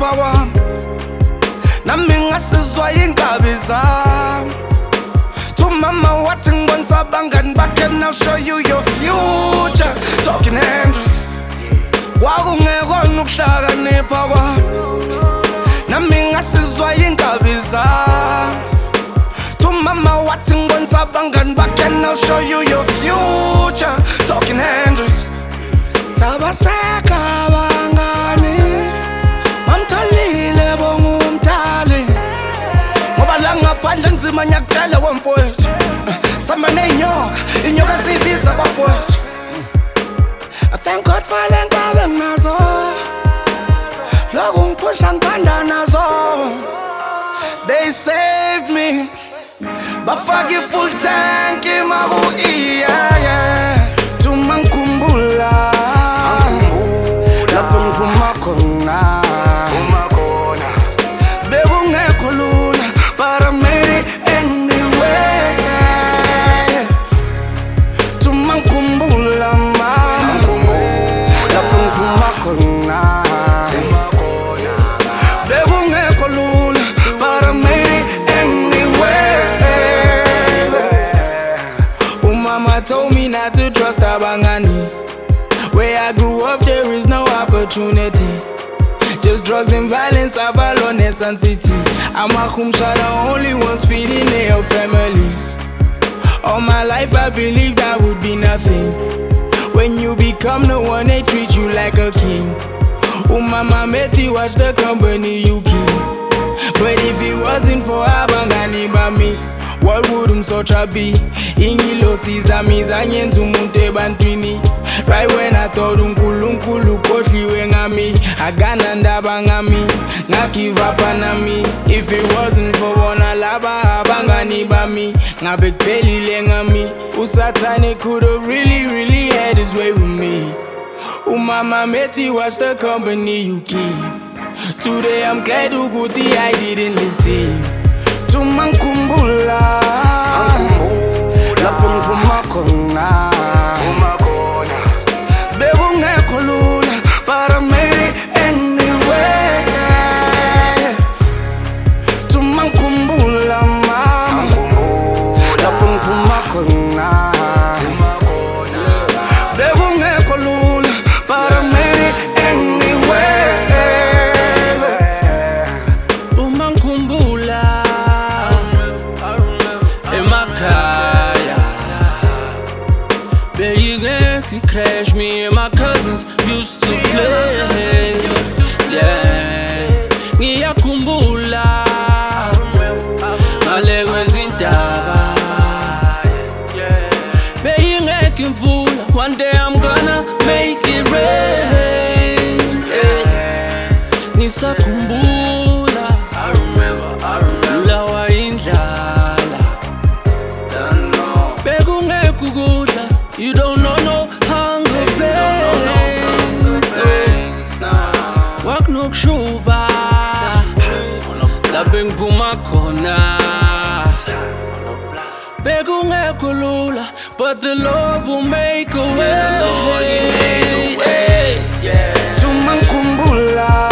ukuhlonipha kwami nami ngasizwa ingabi zami. To mama wathi ngibonisa abangani bakhe, and I'll show you your future. Talking Hendrix, kwakungekona ukuhlakanipha kwami nami ngasizwa ingabi zami. To mama wathi ngibonisa abangani bakhe, and I'll show you your future. Talking Hendrix, tabaseka abangani mamtholile bongumdali ngoba la ngaphandle nzima nyakutshela wemfowethu sama nenyoka inyoka zibiza bafowethu. I thank God for le nkabe nginazo loku ngiphusha ngithanda nazo. They saved me bafaki full tank imaku iya tuma ngikhumbula lapho ngiphuma khona bekungekho lula but I made it anyway. Tuma ngikhumbula mama lapho ngiphuma khona bekungekho lula but I made it anyway. Mama told me not to trust abangani. Where I grew up there is no opportunity, just drugs and violence, Avalon, Sun City. I'm a the only ones feeding their families. All my life I believed I would be nothing. When you become the one, they treat you like a king. Oh mama Meti, watch the company you keep. But if it wasn't for abangani by me, what would umsotra be? Ingilo sizami zanyenza umuntu ebantwini. Right when I thought unkulunkulu khohliwe ngami, agana ndaba ngami, ngagive up nami. If it wasn't for bona laba abangani bami, ngabe kuphelile ngami. Usathane could have really had his way with me. Umama Meti, watch the company you keep. Today I'm glad ukuthi I didn't listen. Tuma ngikhumbula lapho ngiphuma khona bekungekho lula but I made it anyway. Tuma ngikhumbula mama lapho ngiphuma khona bekungekho lula but I made it anyway. Uma ngikhumbula emakaya beyingekho crash, me and my cousins used to play. Yeah, ngiyakhumbula ngale kwezindaba beyingekho imvula. One day I'm gonna make it rain. Ngisakhumbula lawa indlala bekungekho ukudla, you don't know no hunger pains. Wakunokushuba lapho ngiphuma khona bekungekho lula but the Lord will make a way. Tuma ngikhumbula